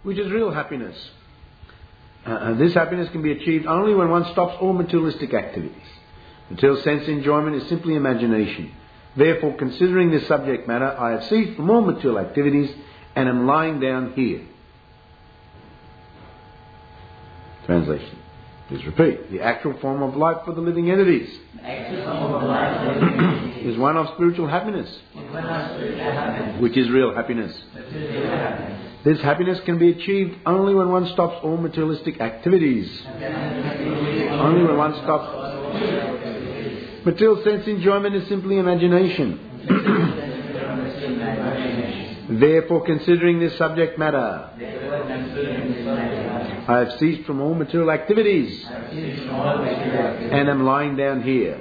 which is real happiness. This happiness can be achieved only when one stops all materialistic activities. Material sense enjoyment is simply imagination. Therefore, considering this subject matter, I have ceased from all material activities and am lying down here. Translation. Please repeat. The actual form of life for the living entities is one of spiritual happiness, which is real happiness. This happiness can be achieved only when one stops all materialistic activities. Only when one stops. Material sense enjoyment is simply imagination. Therefore, considering this subject matter, I have ceased from all material activities and am lying down here.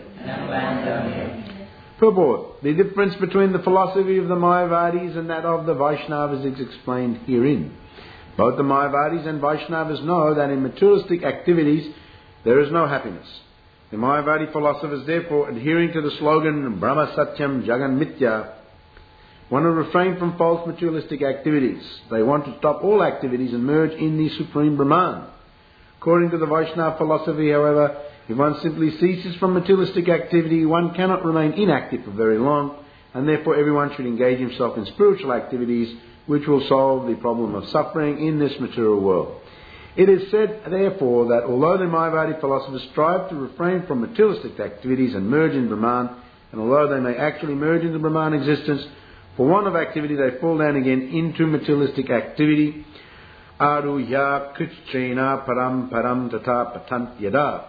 Purport. The difference between the philosophy of the Mayavadis and that of the Vaishnavas is explained herein. Both the Mayavadis and Vaishnavas know that in materialistic activities there is no happiness. The Mayavadi philosophers, therefore, adhering to the slogan Brahma Satyam Jagan Mithya, want to refrain from false materialistic activities. They want to stop all activities and merge in the Supreme Brahman. According to the Vaishnava philosophy, however, if one simply ceases from materialistic activity, one cannot remain inactive for very long, and therefore everyone should engage himself in spiritual activities which will solve the problem of suffering in this material world. It is said, therefore, that although the Mayavadi philosophers strive to refrain from materialistic activities and merge in Brahman, and although they may actually merge into Brahman existence, for want of activity they fall down again into materialistic activity. Aruya krichena param param tata patant yada.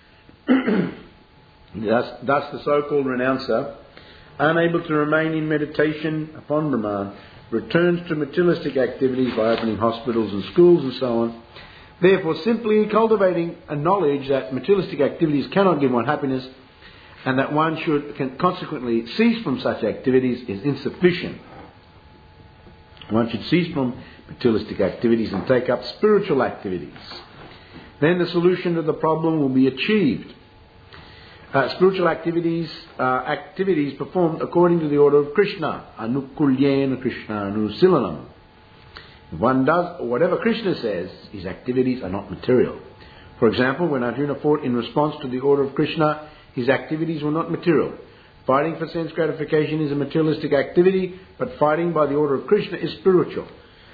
Thus the so-called renouncer, unable to remain in meditation upon Brahman, returns to materialistic activities by opening hospitals and schools and so on. Therefore, simply cultivating a knowledge that materialistic activities cannot give one happiness and that one can consequently cease from such activities is insufficient. One should cease from materialistic activities and take up spiritual activities. Then the solution to the problem will be achieved. Spiritual activities are activities performed according to the order of Krishna. Anukulyena Krishna Anusilanam. If one does whatever Krishna says, his activities are not material. For example, when Arjuna fought in response to the order of Krishna, his activities were not material. Fighting for sense gratification is a materialistic activity, but fighting by the order of Krishna is spiritual.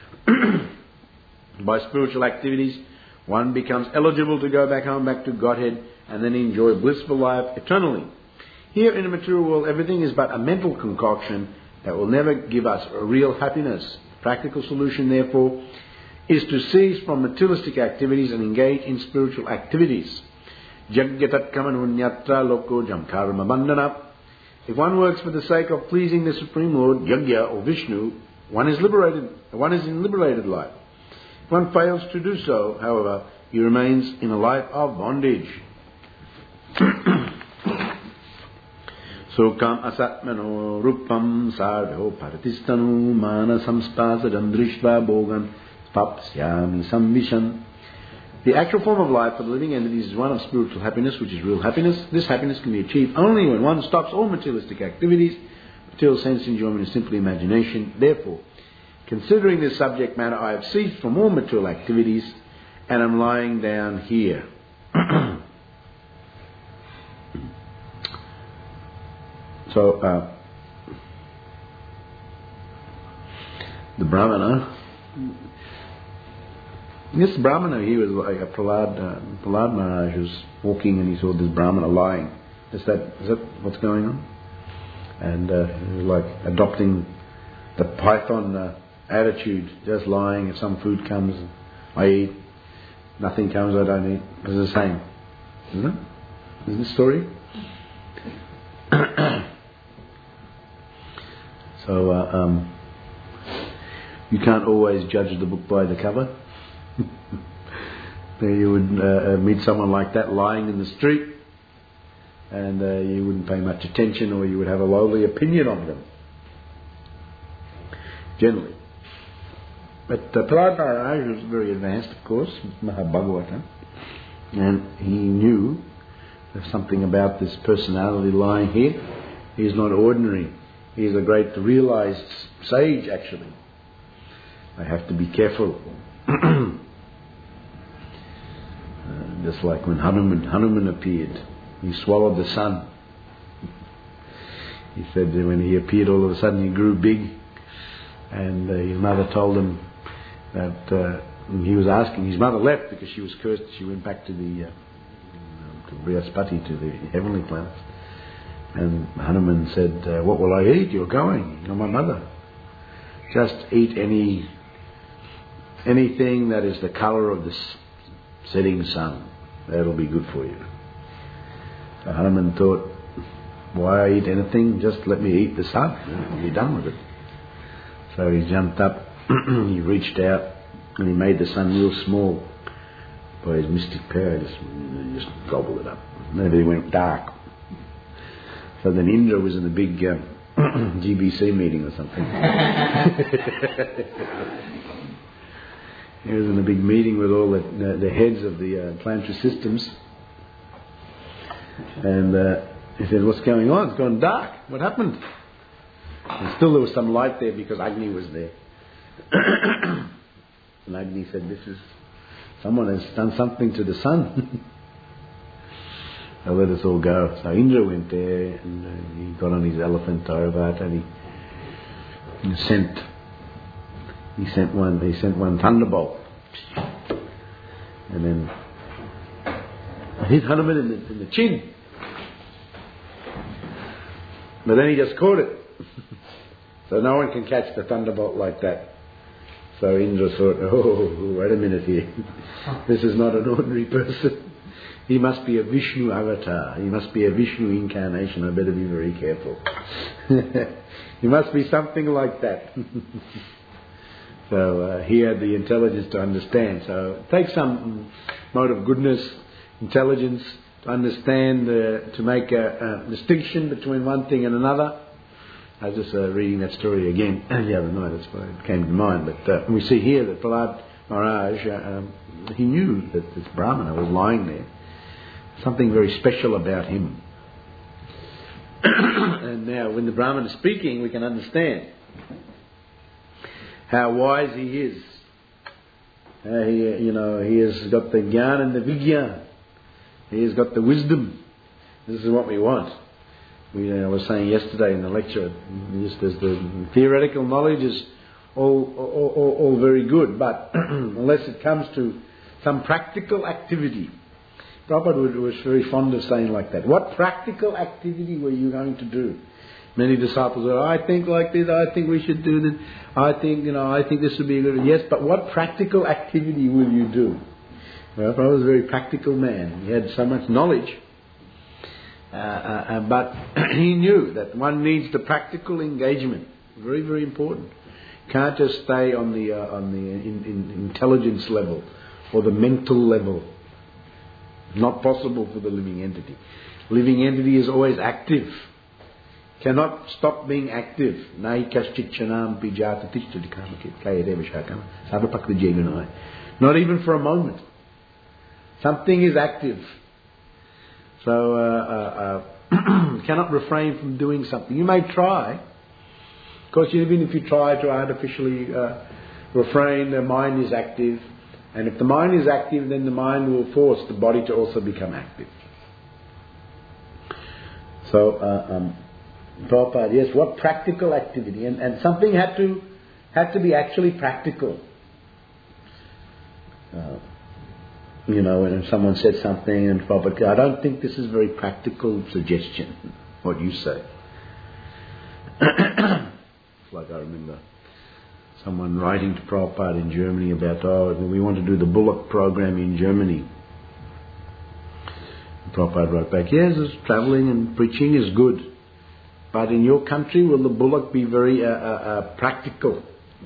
By spiritual activities, one becomes eligible to go back home, back to Godhead, and then enjoy blissful life eternally. Here in the material world, everything is but a mental concoction that will never give us a real happiness. The practical solution, therefore, is to cease from materialistic activities and engage in spiritual activities. Jagyatat kamanunyatra loko jamkarma bandhana. If one works for the sake of pleasing the Supreme Lord, Yagya or Vishnu, one is in liberated life. If one fails to do so, however, he remains in a life of bondage. Sokam asatmano rupam sarvo paratistanu mana samspasadam drishva bogan papsyami samvishan. The actual form of life for the living entities is one of spiritual happiness, which is real happiness. This happiness can be achieved only when one stops all materialistic activities. Material sense enjoyment is simply imagination. Therefore, considering this subject matter, I have ceased from all material activities and am lying down here. So, the Brahmana, this Brahmana, he was like a Prahlad Maharaj was walking and he saw this Brahmana lying. Is that what's going on? And he was like adopting the python attitude, just lying. If some food comes, I eat. Nothing comes, I don't eat. It's the same, isn't it? Isn't this story? So you can't always judge the book by the cover. You would meet someone like that lying in the street, and you wouldn't pay much attention, or you would have a lowly opinion of them, generally. But Prahlad Maharaj was very advanced, of course, Mahabhagavata, and he knew there's something about this personality lying here. He is not ordinary. He is a great realized sage, actually. I have to be careful. Just like when Hanuman appeared, he swallowed the sun. He said that when he appeared, all of a sudden he grew big, and his mother told him that he was asking. His mother left because she was cursed. She went back to the to Brihaspati, to the heavenly planets. And Hanuman said, "What will I eat? You're going. You're my mother. Just eat anything that is the colour of the setting sun. That'll be good for you." So Hanuman thought, why eat anything? Just let me eat the sun. I'll be done with it. So he jumped up, he reached out, and he made the sun real small by his mystic power. Just gobbled it up. Maybe it went dark. So then Indra was in a big GBC meeting or something. He was in a big meeting with all the heads of the planetary systems, and he said, "What's going on? It's gone dark. What happened?" And still there was some light there because Agni was there. And Agni said, someone has done something to the sun. So let us all go. So Indra went there, and he got on his elephant Taivat, and he sent one thunderbolt, and then hit Hanuman in the chin. But then he just caught it. So no one can catch the thunderbolt like that. So Indra thought, oh, wait a minute here. This is not an ordinary person. He must be a Vishnu avatar. He must be a Vishnu incarnation. I better be very careful. He must be something like that. So he had the intelligence to understand. So it takes some mode of goodness, intelligence to understand, to make a distinction between one thing and another. I was just reading that story again the other night. That's why it came to mind. But we see here that Prahlad Maharaj, he knew that this Brahmana was lying there. Something very special about him. And now when the Brahman is speaking, we can understand how wise he is. He has got the Gyan and the Vigyan. He has got the wisdom. This is what we want. I was saying yesterday in the lecture, just as the theoretical knowledge is all very good, but unless it comes to some practical activity. Prabhupada was very fond of saying like that. What practical activity were you going to do? Many disciples said, I think like this, I think we should do this, I think this would be a good... Yes, but what practical activity will you do? Well, Prabhupada was a very practical man. He had so much knowledge. But he knew that one needs the practical engagement. Very, very important. Can't just stay on the intelligence level or the mental level. Not possible for the living entity. Living entity is always active. Cannot stop being active. Not even for a moment. Something is active. So cannot refrain from doing something. You may try. Of course, even if you try to artificially refrain, the mind is active. And if the mind is active, then the mind will force the body to also become active. So, Prabhupada, yes, what practical activity? And something had to be actually practical. When someone said something and Prabhupada, I don't think this is very practical suggestion, what you say. It's like I remember someone writing to Prabhupada in Germany about, we want to do the Bullock program in Germany. And Prabhupada wrote back, yes, travelling and preaching is good. But in your country, will the Bullock be very practical?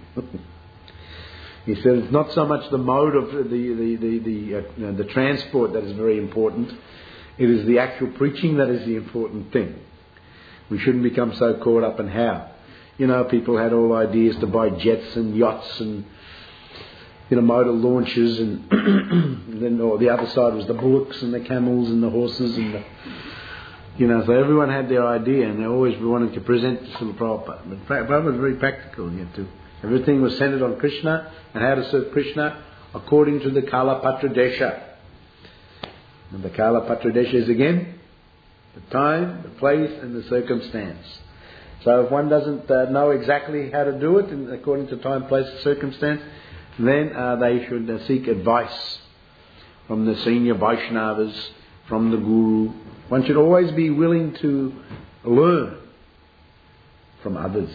He said it's not so much the mode of the transport that is very important. It is the actual preaching that is the important thing. We shouldn't become so caught up in how. People had all ideas to buy jets and yachts and motor launches, and then the other side was the bullocks and the camels and the horses and so everyone had their idea, and they always wanted to present this to the Prabhupada. But Prabhupada was very practical. Everything was centered on Krishna and how to serve Krishna. according to the Kalapatra Desha. And the Kalapatra Desha is again the time, the place and the circumstance. So if one doesn't know exactly how to do it according to time, place and circumstance, then they should seek advice from the senior Vaishnavas, from the Guru. One should always be willing to learn from others.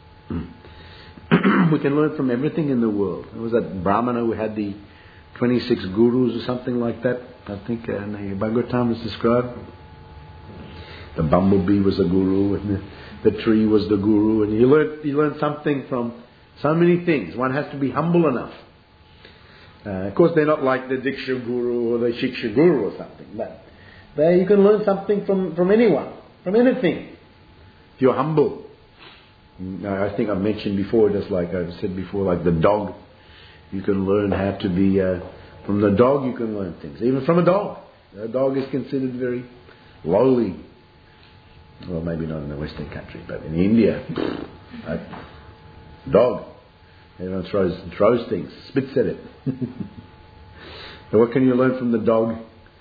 We can learn from everything in the world. There was that Brahmana who had the 26 gurus or something like that. I think in the Bhagavatam is described. The bumblebee was a guru, and the tree was the guru, and you learn something from so many things. One has to be humble enough. Of course, they're not like the Diksha Guru or the Shiksha Guru or something, but you can learn something from anyone, from anything, if you're humble. I think I've mentioned before, just like I've said before, like the dog. You can learn how to be, from the dog you can learn things, even from a dog. A dog is considered very lowly. Well, maybe not in the Western country, but in India, a dog. Everyone throws things, spits at it. So what can you learn from the dog?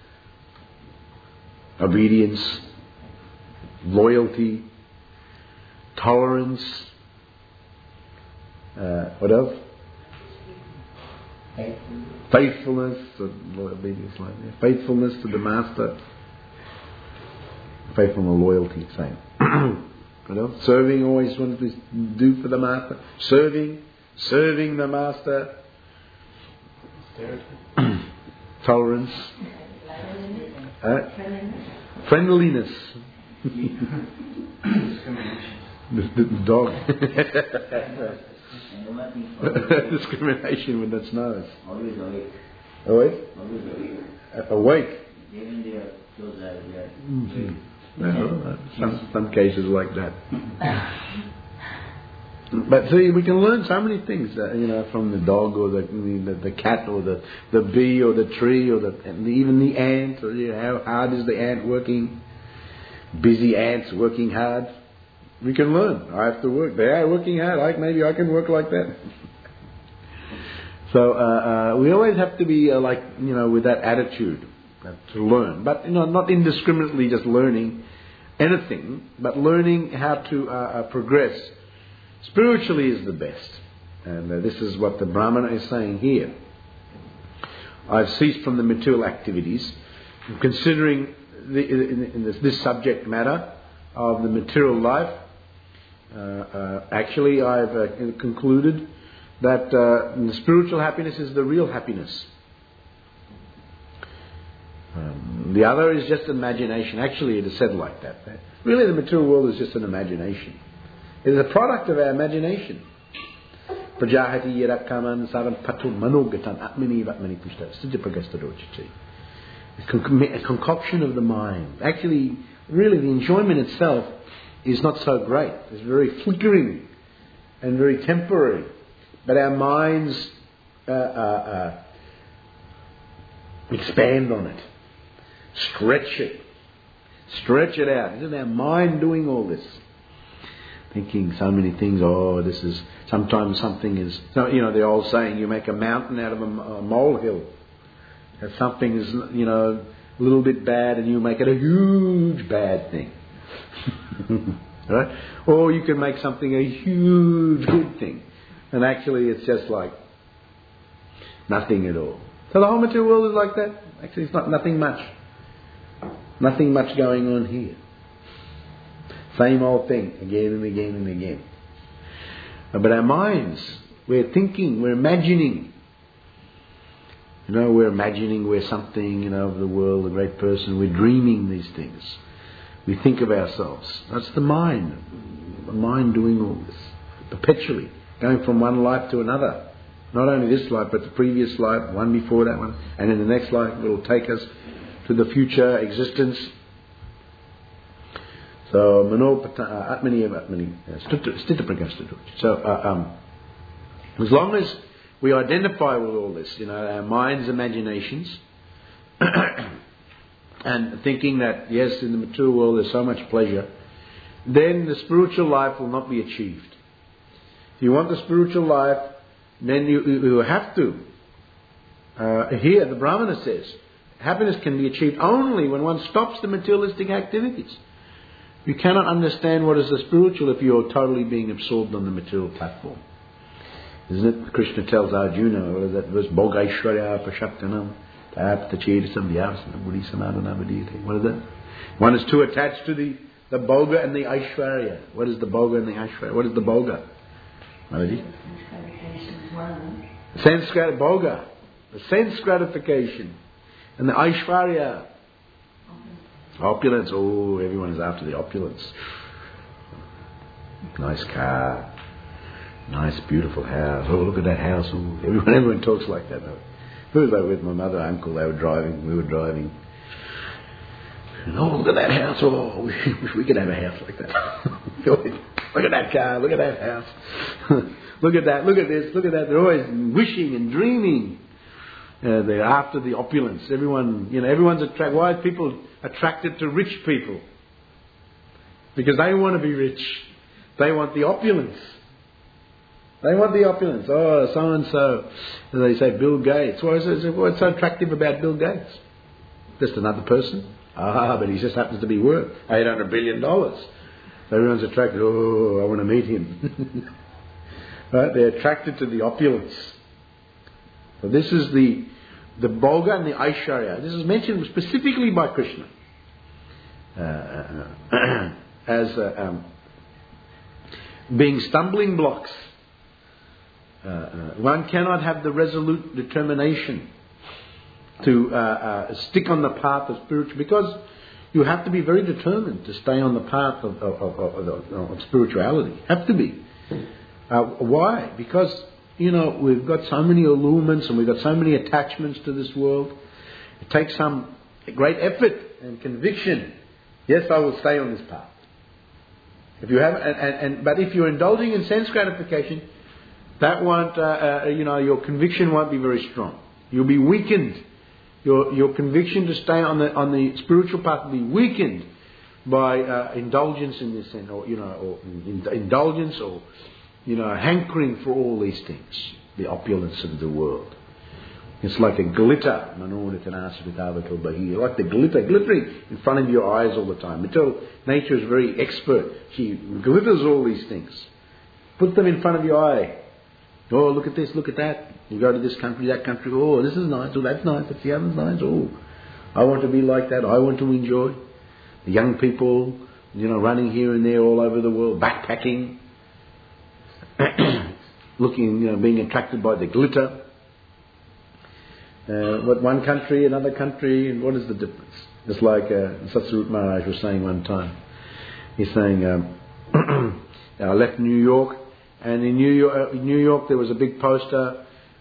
Obedience, loyalty, tolerance. What else? Faithfulness, obedience, like that. Faithfulness to the master. Faithfulness and loyalty, same. What else? Serving, always wanted to do for the master. Serving the master. Tolerance. Friendliness. The dog. Discrimination when that's nice. Always awake. Awake? Always awake. Awake. Even they are close eyes, they are No, some cases like that. But see, we can learn so many things, from the dog or the cat or the bee or the tree or even the ant. Or, how hard is the ant working? Busy ants working hard. We can learn. I have to work. They are working hard. Maybe I can work like that. So we always have to be with that attitude to learn, but not indiscriminately just learning anything, but learning how to progress. Spiritually is the best, and this is what the Brahmana is saying here. I've ceased from the material activities, considering this subject matter of the material life. Actually, I've concluded that the spiritual happiness is the real happiness. The other is just imagination. Actually, it is said like that. Really, the material world is just an imagination. It is a product of our imagination. Prajahati yadakaman saram patu manogatan atmani vatmani pushta sthita pragastadochiti. A concoction of the mind. Actually, really, the enjoyment itself is not so great. It's very flickering and very temporary. But our minds expand on it. Stretch it out. Isn't our mind doing all this? Thinking so many things. This is sometimes something is. The old saying: you make a mountain out of a molehill. If something is, a little bit bad, and you make it a huge bad thing, right? Or you can make something a huge good thing, and actually it's just like nothing at all. So the whole material world is like that. Actually, it's nothing much. Nothing much going on here. Same old thing, again and again and again. But our minds, we're thinking, we're imagining. We're imagining we're something, of the world, a great person. We're dreaming these things. We think of ourselves. That's the mind. The mind doing all this. Perpetually. Going from one life to another. Not only this life, but the previous life, one before that one. And in the next life, it will take us to the future existence. So, So, as long as we identify with all this, our mind's imaginations, and thinking that, yes, in the material world there's so much pleasure, then the spiritual life will not be achieved. If you want the spiritual life, then you have to Here the Brahmana says, happiness can be achieved only when one stops the materialistic activities. You cannot understand what is the spiritual if you are totally being absorbed on the material platform. Isn't it? Krishna tells Arjuna, what is that verse? Bhogaishwarya Pashaktanam Taptacherisam Vyasana Buddhisanadana Vidiyate. What is that? One is too attached to the Bhoga and the Aishwarya. What is the Bhoga and the Aishwarya? What is the Bhoga? Mataji? Sense gratification. Bhoga. The sense gratification. And the Aishwarya. Opulence. Oh, everyone is after the opulence. Nice car. Nice, beautiful house. Oh, look at that house. Oh, everyone talks like that. Who was I with? My mother, uncle. They were driving. We were driving. And, oh, look at that house. Oh, we wish we could have a house like that. Look at that car. Look at that house. Look at that. Look at this. Look at that. They're always wishing and dreaming. They're after the opulence. Everyone's attracted. Why are people attracted to rich people? Because they want to be rich. They want the opulence. They want the opulence. Oh, so and so. They say Bill Gates. What's so attractive about Bill Gates? Just another person. But he just happens to be worth $800 billion. So everyone's attracted. Oh, I want to meet him. Right? They're attracted to the opulence. So this is the Bhoga and the Aishwarya. This is mentioned specifically by Krishna as being stumbling blocks. One cannot have the resolute determination to stick on the path of spiritual, because you have to be very determined to stay on the path of spirituality. Have to be. Why? Because we've got so many allurements and we've got so many attachments to this world. It takes some great effort and conviction. Yes, I will stay on this path. If you have, but if you're indulging in sense gratification, that won't, your conviction won't be very strong. You'll be weakened. Your conviction to stay on the spiritual path will be weakened by indulgence in this, or indulgence, or hankering for all these things, the opulence of the world. It's like a glitter, like the glitter glittering in front of your eyes all the time. Nature is very expert. She glitters all these things. Put them in front of your eye. Oh, look at this, look at that. You go to this country, that country. Oh, this is nice. Oh, that's nice. That's the other's nice. Oh, I want to be like that. I want to enjoy. The young people, running here and there all over the world, backpacking, looking, being attracted by the glitter. One country, another country, and what is the difference? It's like Satsarut Maharaj was saying one time. He's saying, I left New York, and in New York there was a big poster,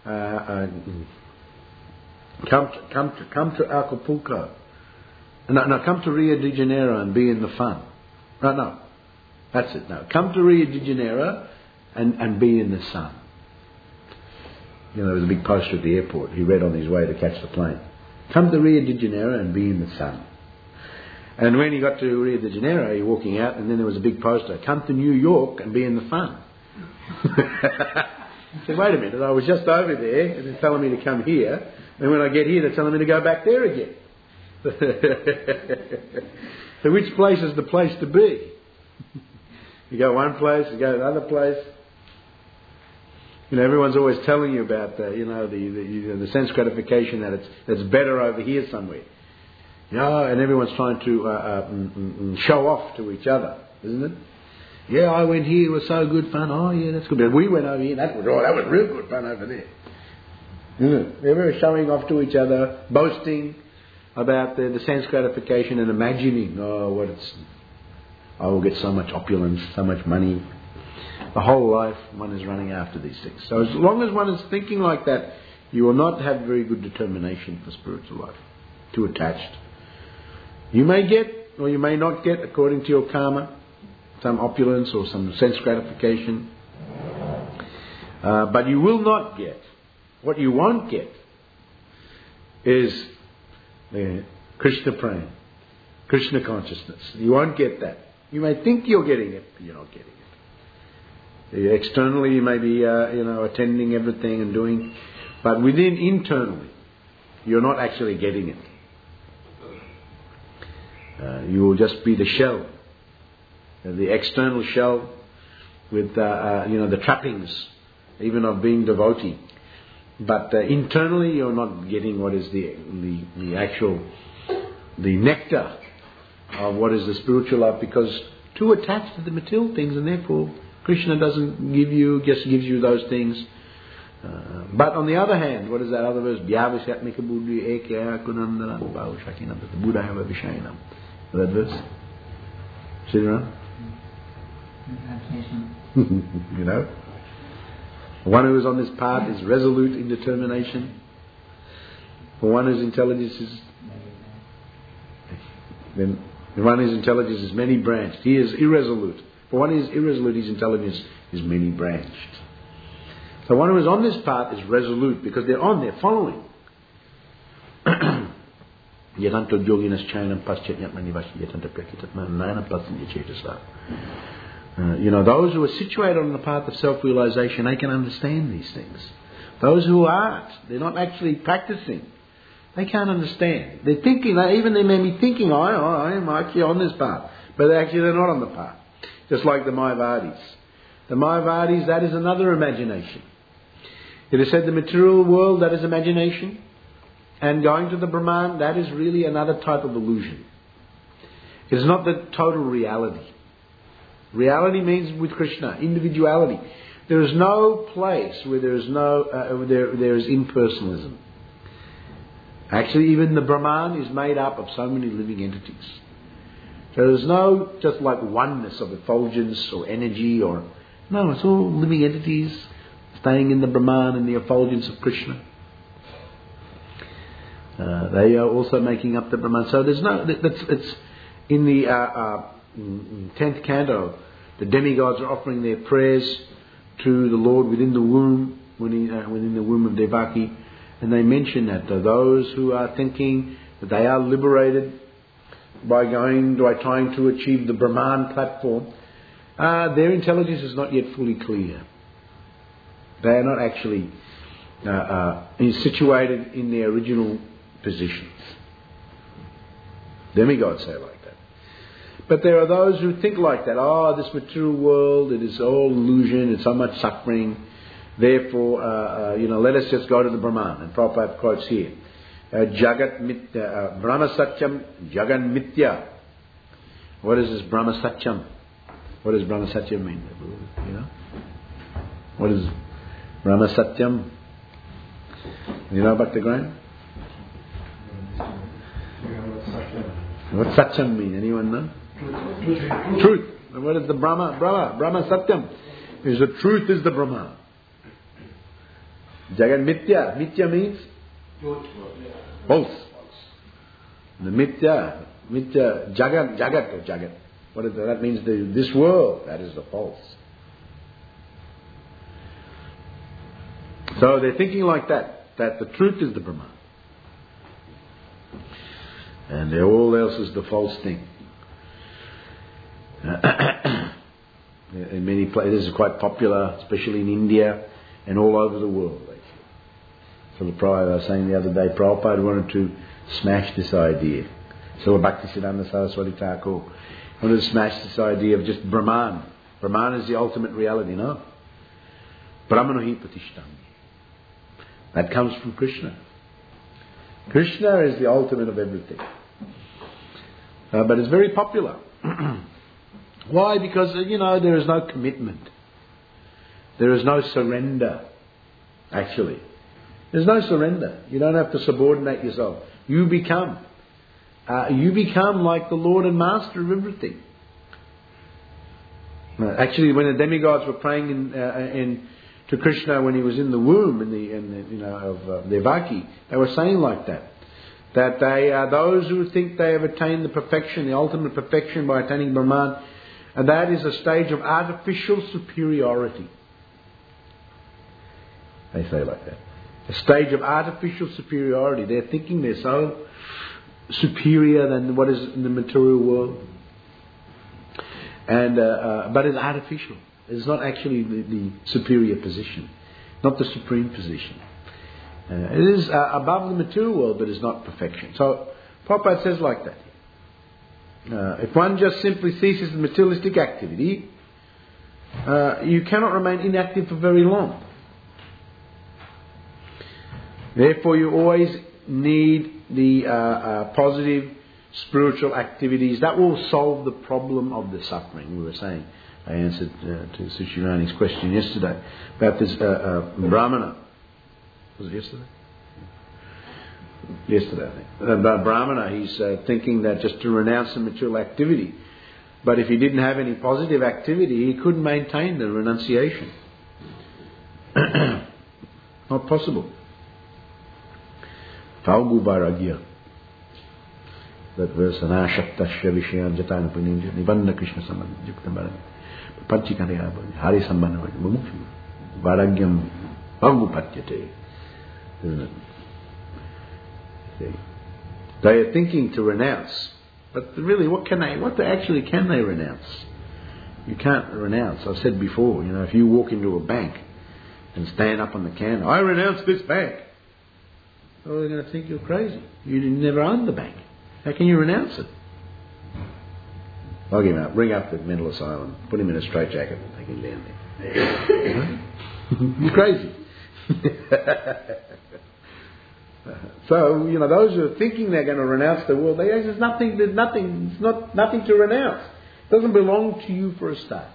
come to Acapulco. No, come to Rio de Janeiro and be in the fun. No, that's it. No, come to Rio de Janeiro and be in the sun. There was a big poster at the airport. He read on his way to catch the plane. Come to Rio de Janeiro and be in the sun. And when he got to Rio de Janeiro, he was walking out, and then there was a big poster. Come to New York and be in the fun. He said, wait a minute, I was just over there, and they're telling me to come here. And when I get here, they're telling me to go back there again. So which place is the place to be? You go one place, you go to another place. Everyone's always telling you about the sense gratification that's better over here somewhere. And everyone's trying to show off to each other, isn't it? Yeah, I went here, it was so good fun. Oh yeah, that's good. But we went over here, that was real good fun over there. Isn't it? Everyone's showing off to each other, boasting about the sense gratification and imagining, I will get so much opulence, so much money. The whole life one is running after these things. So as long as one is thinking like that, you will not have very good determination for spiritual life. Too attached. You may get, or you may not get, according to your karma, some opulence or some sense gratification. But you will not get. What you won't get is Krishna praying, Krishna consciousness. You won't get that. You may think you're getting it, but you're not getting it. Externally, you may be, attending everything and doing, but internally, you're not actually getting it. You will just be the shell, the external shell with the trappings, even of being devotee. But internally, you're not getting what is the nectar of what is the spiritual life, because too attached to the material things, and therefore Krishna doesn't just gives you those things. But on the other hand, what is that other verse? That verse? See it around? You know? One who is on this path is resolute in determination. For one whose intelligence is many branched. He is irresolute. For one who is irresolute, his intelligence is many branched. So one who is on this path is resolute because they're following. Those who are situated on the path of self-realization, they can understand these things. Those who aren't, they're not actually practicing, they can't understand. They're thinking, even they may be thinking, I am actually on this path, but actually they're not on the path. Just like the Mayavadis. The Mayavadis, that is another imagination. It is said the material world, that is imagination. And going to the Brahman, that is really another type of illusion. It is not the total reality. Reality means with Krishna, individuality. There is no place where there is there is impersonalism. Actually, even the Brahman is made up of so many living entities. So there is no just like oneness of effulgence or energy no, it's all living entities staying in the Brahman and the effulgence of Krishna. They are also making up the Brahman. So there's it's in the 10th canto, the demigods are offering their prayers to the Lord within the womb, within the womb of Devaki, and they mention that those who are thinking that they are liberated by trying to achieve the Brahman platform, their intelligence is not yet fully clear. They are not actually situated in their original positions. Demigods say like that. But there are those who think like that. This material world, it is all illusion, it's so much suffering. Therefore, let us just go to the Brahman. And Prabhupada quotes here, Jagat Mitya, Brahma Satyam, Jagan Mitya. What is this Brahma Satyam? What does Brahma Satyam mean? You know? What is Brahma Satyam? You know about the Graham? What Satyam mean? Anyone know? Truth. What is the Brahma Satyam? Is the truth is the Brahma. Jagan Mitya. Mitya means false. The Mitya, Jagat. What is that? That means this world. That is the false. So they're thinking like that the truth is the Brahman. And all else is the false thing. In many places, this is quite popular, especially in India and all over the world. So I was saying the other day, Prabhupada wanted to smash this idea. So Bhaktisiddhanta Saraswati Thakur wanted to smash this idea of just Brahman. Brahman is the ultimate reality, no? Brahmanohi Pratishtami. That comes from Krishna. Krishna is the ultimate of everything. But it's very popular. Why? Because, there is no commitment. There is no surrender, actually. There's no surrender. You don't have to subordinate yourself. You become like the Lord and Master of everything. Actually, when the demigods were praying to Krishna when he was in the womb of Devaki, they were saying like that. That they are those who think they have attained the perfection, the ultimate perfection by attaining Brahman, and that is a stage of artificial superiority. They say like that. A stage of artificial superiority. They're thinking they're so superior than what is in the material world. And but it's artificial. It's not actually the superior position, not the supreme position. It is above the material world, but is not perfection. So Prabhupada says like that. If one just simply ceases the materialistic activity, you cannot remain inactive for very long. Therefore, you always need the positive spiritual activities that will solve the problem of the suffering. We were saying, I answered to Sushirani's question yesterday about this Brahmana. Was it yesterday? Yesterday, I think. The Brahmana, he's thinking that just to renounce the material activity. But if he didn't have any positive activity, he couldn't maintain the renunciation. Not possible. Taugu Baragya. That verse, Anashaktasya Vishayan Jatana Puninja, Nibanna Krishna Sambandha Yukta Baragya. Panchikarya Hari Sambandha Mumukhi. Baragyam Taugu Patyate. Isn't it? See? They are thinking to renounce. But really, what can they renounce? You can't renounce. I've said before, if you walk into a bank and stand up on the counter, I renounce this bank. Well, they're going to think you're crazy. You never owned the bank. How can you renounce it? I'll get him out, bring up the mental asylum, put him in a straitjacket and take him down there. You're crazy. So, those who are thinking they're going to renounce the world, there's nothing to renounce. It doesn't belong to you for a start.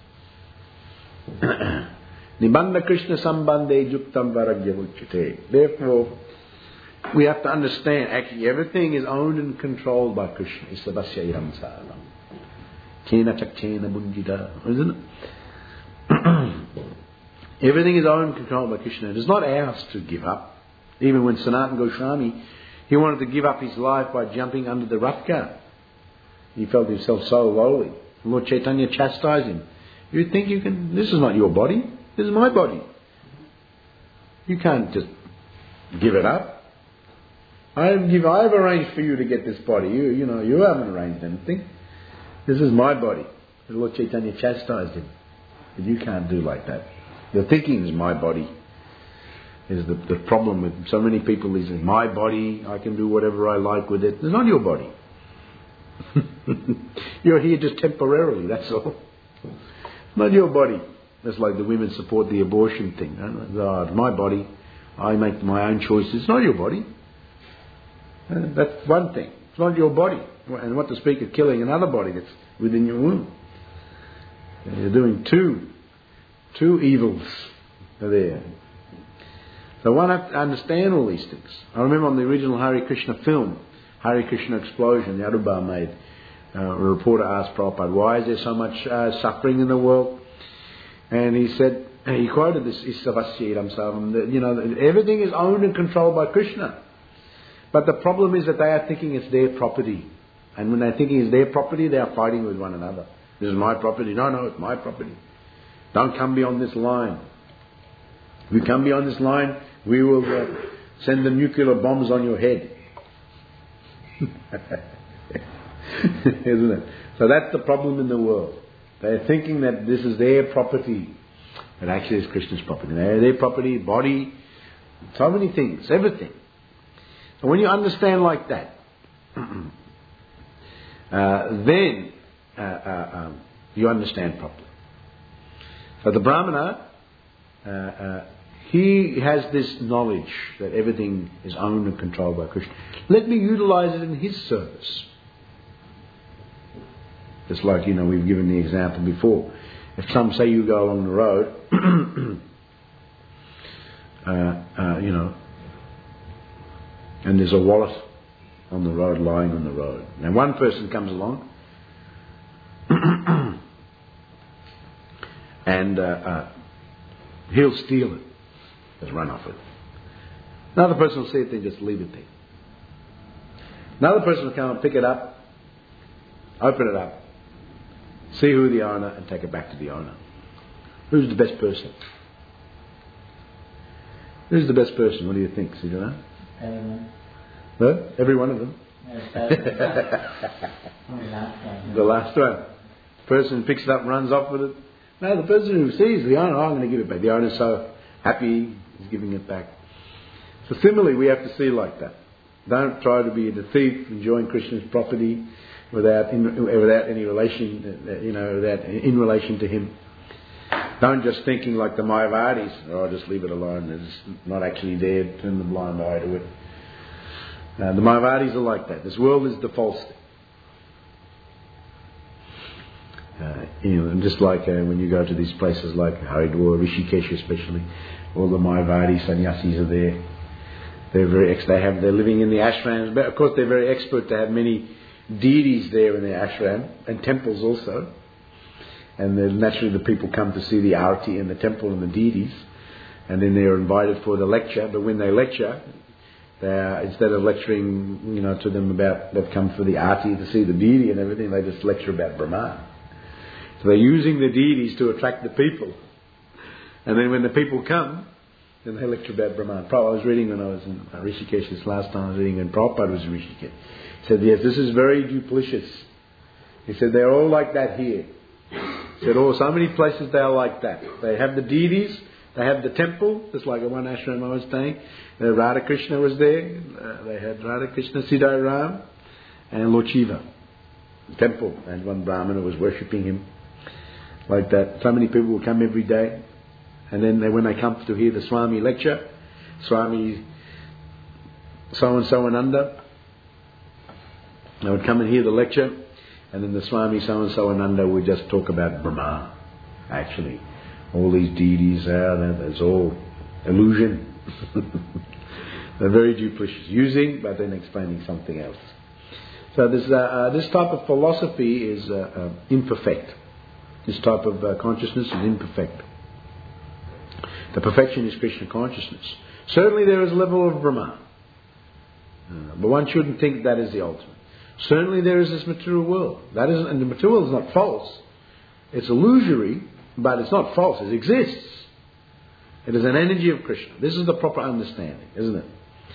Nibbana Krishna Sambandhe Yuktam Varagya Uchate. Therefore, we have to understand, actually everything is owned and controlled by Krishna. Isavasya Iram Saram. Chena Chakchena Bunjita. Isn't it? Everything is owned and controlled by Krishna. It is not ours to give up. Even when Sanatana Goswami, he wanted to give up his life by jumping under the Rath car. He felt himself so lowly. Lord Chaitanya chastised him. You think you can... This is not your body. This is my body. You can't just give it up. I've arranged for you to get this body. You haven't arranged anything. This is my body. The Lord Chaitanya chastised him. But you can't do like that. Your thinking is my body. Is the problem with so many people is my body, I can do whatever I like with it. It's not your body. You're here just temporarily, that's all. Not your body. That's like the women support the abortion thing. It's my body. I make my own choices. It's not your body. That's one thing. It's not your body. And what to speak of killing another body that's within your womb. You're doing two evils there. So one has to understand all these things. I remember on the original Hare Krishna film, Hare Krishna Explosion, the Aruba made, a reporter asked Prabhupada, why is there so much suffering in the world? And he said, he quoted this, Isavasya Iram Savam, that, everything is owned and controlled by Krishna. But the problem is that they are thinking it's their property. And when they're thinking it's their property, they are fighting with one another. This is my property. No, it's my property. Don't come beyond this line. If you come beyond this line, we will send the nuclear bombs on your head. Isn't it? So that's the problem in the world. They're thinking that this is their property. But actually it's Krishna's property. Their property, body, so many things, everything. So when you understand like that, then you understand properly. So the Brahmana, he has this knowledge that everything is owned and controlled by Krishna. Let me utilize it in his service. Just like, we've given the example before. If some say you go along the road, and there's a wallet on the road, lying on the road. Now one person comes along and he'll steal it. Just run off it. Another person will see it, they just leave it there. Another person will come and pick it up, open it up, see who the owner, and take it back to the owner. Who's the best person? Who's the best person? What do you think, Sujana? Everyone. No? Every one of them? The last one. The person who picks it up and runs off with it. No, the person who sees the owner, I'm going to give it back. The owner's so happy, he's giving it back. So similarly, we have to see like that. Don't try to be a thief, enjoying Krishna's property without any relation, without in relation to him. Don't just thinking like the Mayavadis, oh, just leave it alone. It's not actually there. Turn the blind eye to it. The Mayavadis are like that. This world is the false thing. And just like when you go to these places like Haridwar, Rishikesh especially, all the Mayavadi sannyasis are there. They're living in the ashrams. But of course, they're very expert to have many deities there in the ashram and temples also. And then naturally, the people come to see the arati in the temple and the deities, and then they're invited for the lecture. But when they lecture, instead of lecturing, to them about they've come for the arati to see the deity and everything, they just lecture about Brahman. So they're using the deities to attract the people, and then when the people come, then they lecture about Brahman. I was reading when I was in Rishikesh this last time. I was reading when Prabhupada was in Rishikesh. He said, "Yes, this is very duplicitous." He said, "They're all like that here." He said, "Oh, so many places they are like that. They have the deities, they have the temple, just like at one ashram I was staying. Radha Krishna was there. They had Radha Krishna, Siddhar Ram, and Lord Shiva. Temple, and one Brahmana was worshipping him. Like that. So many people would come every day. And then when they come to hear the Swami lecture, Swami so-and-so and under, they would come and hear the lecture, and then the Swami so-and-so and under would just talk about Brahma. Actually, all these deities it's all illusion. They're very duplicitous, using but then explaining something else. So this type of philosophy is imperfect. This type of consciousness is imperfect. The perfection is Krishna consciousness. Certainly there is a level of Brahman. But one shouldn't think that is the ultimate. Certainly there is this material world. And the material world is not false. It's illusory, but it's not false. It exists. It is an energy of Krishna. This is the proper understanding, isn't it?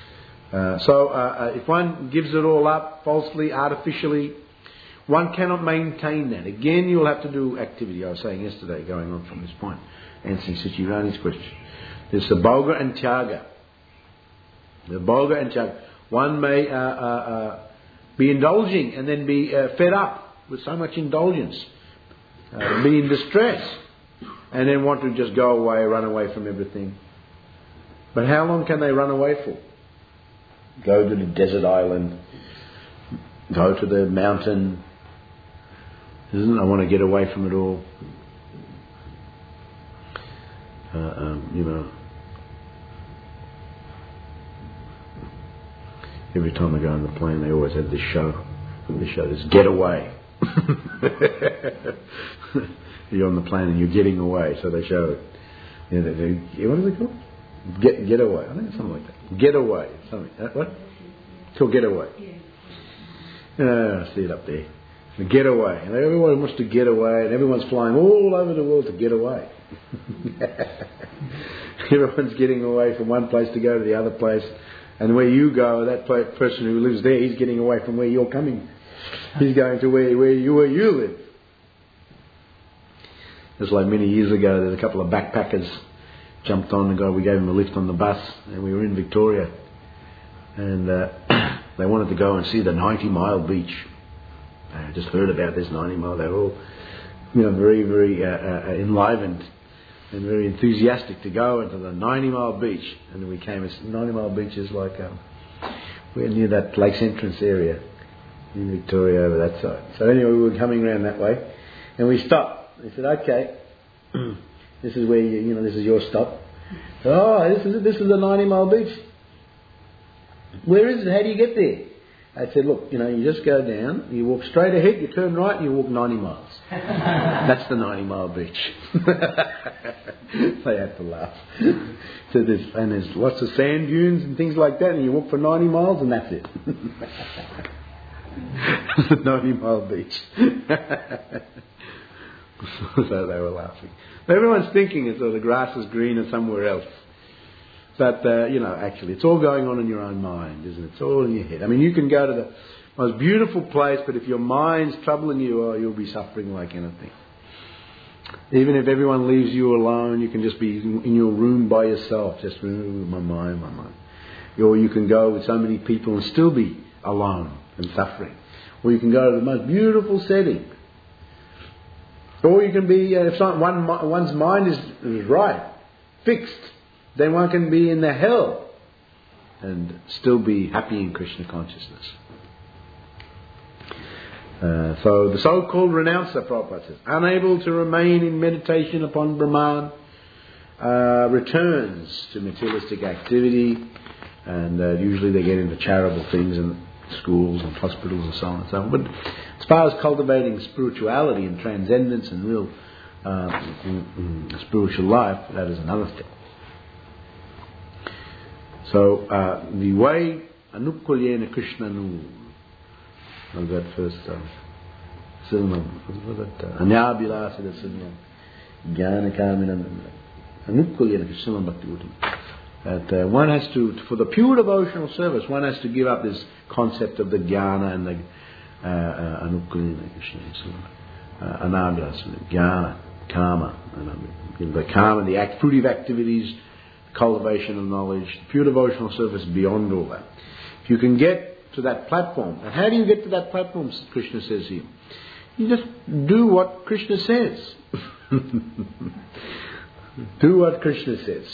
So if one gives it all up falsely, artificially, one cannot maintain that. Again, you'll have to do activity. I was saying yesterday, going on from this point, answering Suchirani's question. There's the Bhoga and Tyaga. The Bhoga and Tyaga. One may be indulging and then be fed up with so much indulgence, be in distress, and then want to just go away, run away from everything. But how long can they run away for? Go to the desert island, go to the mountain. Isn't it? I want to get away from it all. Every time I go on the plane, they always have this show. This getaway. You're on the plane and you're getting away, so they show it. What is it called? Get away. I think it's something like that. Get away. Something. What? It's called get away. I see it up there. The getaway. And everyone wants to get away, and everyone's flying all over the world to get away. Everyone's getting away from one place to go to the other place. And where you go, that person who lives there, he's getting away from where you're coming. He's going to where you live. Just like many years ago, there's a couple of backpackers jumped on and we gave them a lift on the bus, and we were in Victoria, and they wanted to go and see the 90-mile beach. I just heard about this 90-mile. They were all, very, very enlivened and very enthusiastic to go into the 90-mile beach. And then we came. 90-mile beach is like we're near that Lakes Entrance area in Victoria over that side. So anyway, we were coming around that way, and we stopped. They said, "Okay, this is where this is your stop." "Oh, this is the 90-mile beach." "Where is it? How do you get there?" I said, "Look, you just go down, you walk straight ahead, you turn right, and you walk 90 miles. That's the 90-mile beach." They had to laugh. So there's lots of sand dunes and things like that, and you walk for 90 miles, and that's it. It's the 90-mile beach. So they were laughing. Everyone's thinking as though the grass is greener somewhere else. But, actually, it's all going on in your own mind, isn't it? It's all in your head. I mean, you can go to the most beautiful place, but if your mind's troubling you, you'll be suffering like anything. Even if everyone leaves you alone, you can just be in your room by yourself, just my mind. Or you can go with so many people and still be alone and suffering. Or you can go to the most beautiful setting. Or you can be, if one's mind is right, fixed, then one can be in the hell and still be happy in Krishna consciousness. So the so-called renouncer, Prabhupada says, unable to remain in meditation upon Brahman, returns to materialistic activity, and usually they get into charitable things and schools and hospitals and so on and so on. But as far as cultivating spirituality and transcendence and real spiritual life, that is another thing. So the way Anukulyena Krishna Nu, that first Anyabhilasa Siddham Jnana Kamina Anukulyena Krishna Bhakti Uttam. That one has to, for the pure devotional service, one has to give up this concept of the jnana and the anukulina Krishna, anabhyasa, jnana, karma, the karma, the fruitive activities, cultivation of knowledge, pure devotional service beyond all that. If you can get to that platform, and how do you get to that platform? Krishna says here, you just do what Krishna says. Do what Krishna says.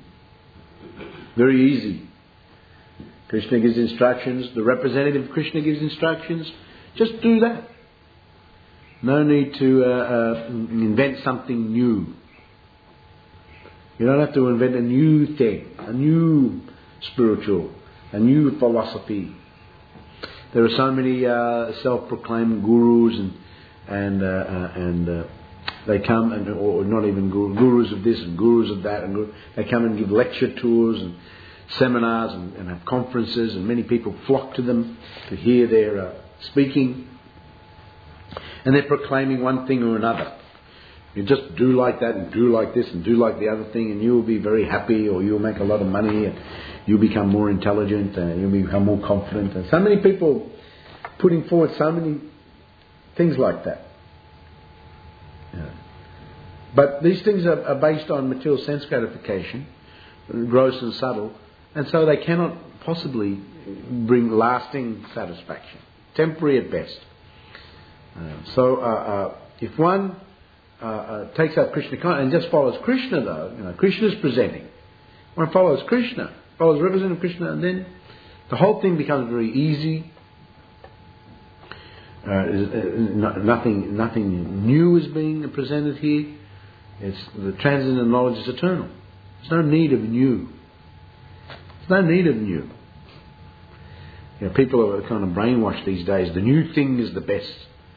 Very easy. Krishna gives instructions, the representative of Krishna gives instructions, just do that. No need to invent something new. You don't have to invent a new thing, a new spiritual, a new philosophy. There are so many self-proclaimed gurus and they come or not even gurus of this and gurus of that, and they come and give lecture tours and seminars and have conferences, and many people flock to them to hear their speaking, and they're proclaiming one thing or another. You just do like that and do like this and do like the other thing, and you'll be very happy, or you'll make a lot of money, and you'll become more intelligent, and you'll become more confident. And so many people putting forward so many things like that. Yeah. But these things are based on material sense gratification, gross and subtle, and so they cannot possibly bring lasting satisfaction. Temporary at best. So if one takes up Krishna consciousness and just follows Krishna, though, Krishna is presenting. One follows Krishna, follows representative Krishna, and then the whole thing becomes very easy. Nothing new is being presented here. It's the transcendental knowledge is eternal. There's no need of new. There's no need of new. People are kind of brainwashed these days. The new thing is the best.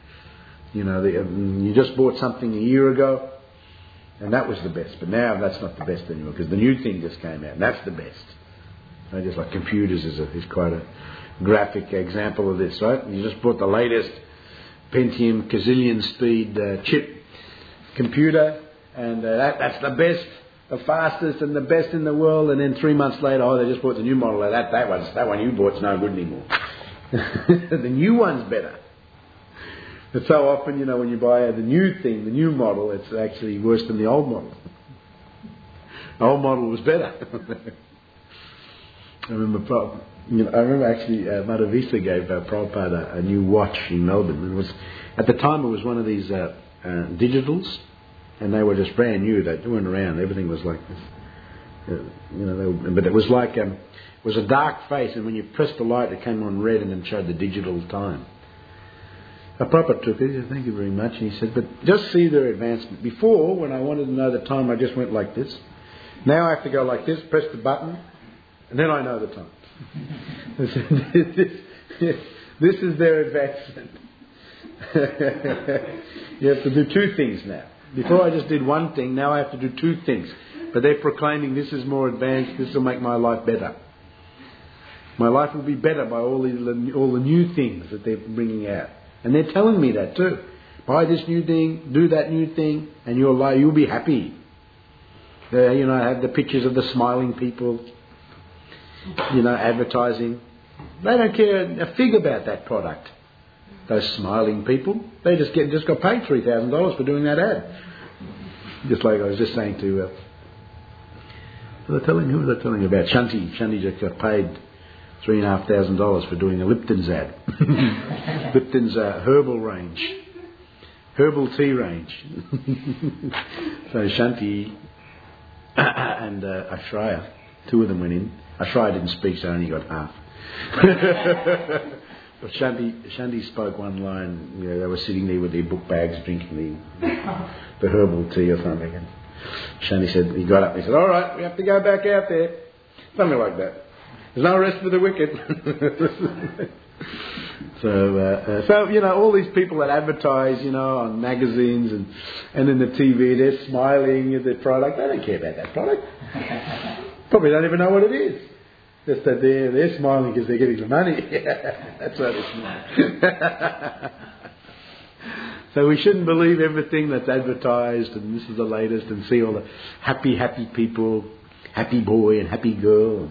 You just bought something a year ago, and that was the best. But now that's not the best anymore, because the new thing just came out, and that's the best. Just like computers is quite a graphic example of this, right? You just bought the latest Pentium gazillion speed chip computer, and that's the best, the fastest and the best in the world, and then 3 months later, they just bought the new model. That one you bought's no good anymore. The new one's better. But so often, when you buy the new thing, the new model, it's actually worse than the old model. The old model was better. I remember actually Madhavisa gave Prabhupada a new watch in Melbourne. At the time it was one of these digitals, and they were just brand new. They weren't around. Everything was like this. But it was like it was a dark face, and when you pressed the light, it came on red and then showed the digital time. Prabhupada took it. He said, "Thank you very much." And he said, "But just see their advancement. Before, when I wanted to know the time, I just went like this. Now I have to go like this, press the button, and then I know the time." This is their advancement. You have to do two things now. Before I just did one thing, now I have to do two things. But they're proclaiming this is more advanced, this will make my life better. My life will be better by all the new things that they're bringing out. And they're telling me that too. Buy this new thing, do that new thing, and you'll be happy. I have the pictures of the smiling people, advertising. They don't care a fig about that product. Those smiling people, they just got paid $3,000 for doing that ad. Just like I was just saying to Who was I telling about? Shanti. Shanti just got paid $3,500 for doing a Lipton's ad. Lipton's herbal range. Herbal tea range. So Shanti and Ashraya, two of them went in. Ashraya didn't speak, so only got half. But Shanti spoke one line. You know, they were sitting there with their book bags drinking the herbal tea or something. And Shanti said, he got up and he said, all right, we have to go back out there. Something like that. There's no rest for the wicked. So you know, all these people that advertise, you know, on magazines and in the TV, they're smiling at their product. They don't care about that product. Probably don't even know what it is. Just that they're smiling because they're getting the money. That's why they're smiling. So we shouldn't believe everything that's advertised and this is the latest and see all the happy people, happy boy and happy girl.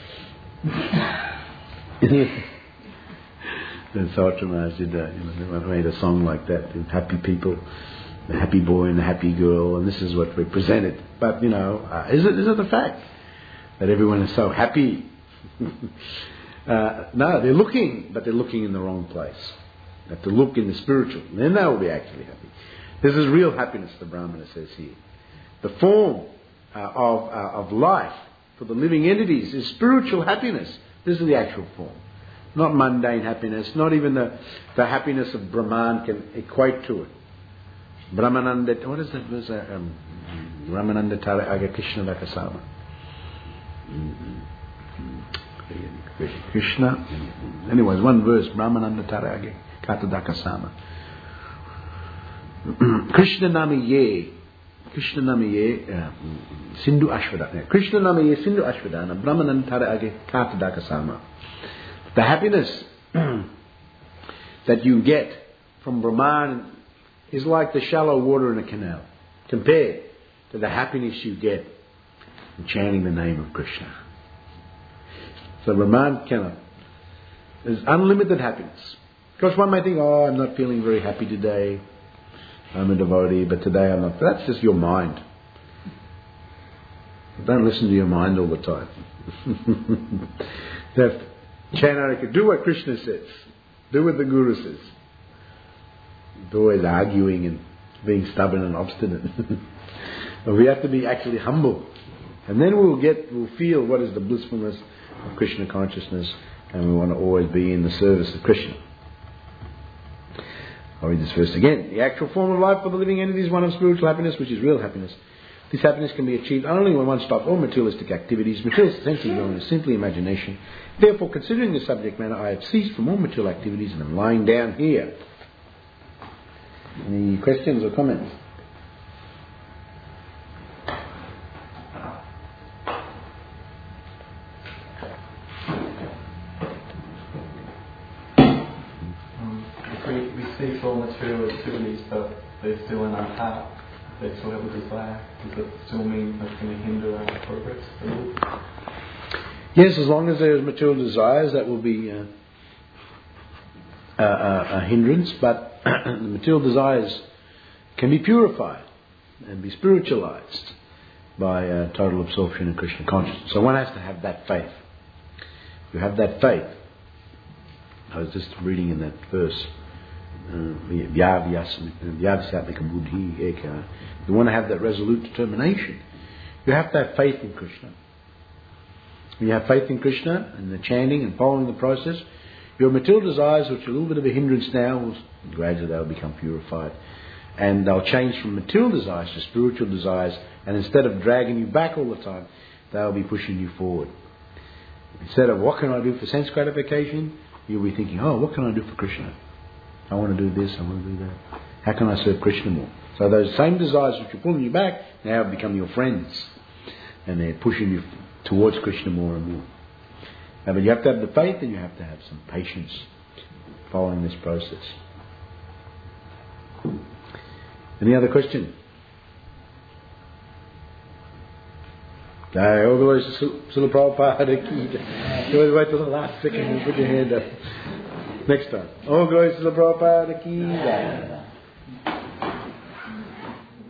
And Sartre Maharaj did that. You know, they made a song like that. Happy people, the happy boy and the happy girl, and this is what we presented. But you know, is it the fact that everyone is so happy? No, they're looking, but they're looking in the wrong place. They have to look in the spiritual, and then they will be actually happy. This is real happiness, the Brahmana says here. The form of life for the living entities is spiritual happiness. This is the actual form. Not mundane happiness, not even the happiness of Brahman can equate to it. Brahmananda, what is that verse? Brahmananda Tara Aga Krishna Dakasama. Krishna. Anyways, one verse, Brahmananda Tara Aga Kata Dakasama. Krishna Namiye. Krishna Namiye Sindhu Ashwadana. Krishna Namiye Sindhu Ashwadana. Brahmananda Tara Aga Kata Dakasama. The happiness that you get from Brahman is like the shallow water in a canal compared to the happiness you get from chanting the name of Krishna. So Brahman cannot. There's unlimited happiness. Because one may think, oh, I'm not feeling very happy today. I'm a devotee, but today I'm not. That's just your mind. Don't listen to your mind all the time. That Chanarika, do what Krishna says. Do what the Guru says. It's always arguing and being stubborn and obstinate. But we have to be actually humble. And then we'll feel what is the blissfulness of Krishna consciousness, and we want to always be in the service of Krishna. I'll read this verse again. The actual form of life for the living entity is one of spiritual happiness, which is real happiness. This happiness can be achieved only when one stops all materialistic activities. Material senses known as simply imagination. Therefore, considering the subject matter, I have ceased from all material activities and am lying down here. Any questions or comments? If we cease all material activities, but they're still in our heart, they still have a desire, does it still mean that's going to hinder our progress a little? Yes, as long as there is material desires, that will be a hindrance, but the material desires can be purified and be spiritualized by total absorption in Krishna consciousness. So one has to have that faith. You have that faith. I was just reading in that verse. You want to have that resolute determination. You have to have faith in Krishna. When you have faith in Krishna and the chanting and following the process, your material desires, which are a little bit of a hindrance now, gradually they'll become purified. And they'll change from material desires to spiritual desires. And instead of dragging you back all the time, they'll be pushing you forward. Instead of what can I do for sense gratification, you'll be thinking, oh, what can I do for Krishna? I want to do this, I want to do that. How can I serve Krishna more? So those same desires which are pulling you back now become your friends. And they're pushing you towards Krishna more and more. But you have to have the faith and you have to have some patience following this process. Any other question? Okay, all glories to Srila Prabhupada. You always wait till the last second and put your hand up. Next time. All glories to Srila Prabhupada.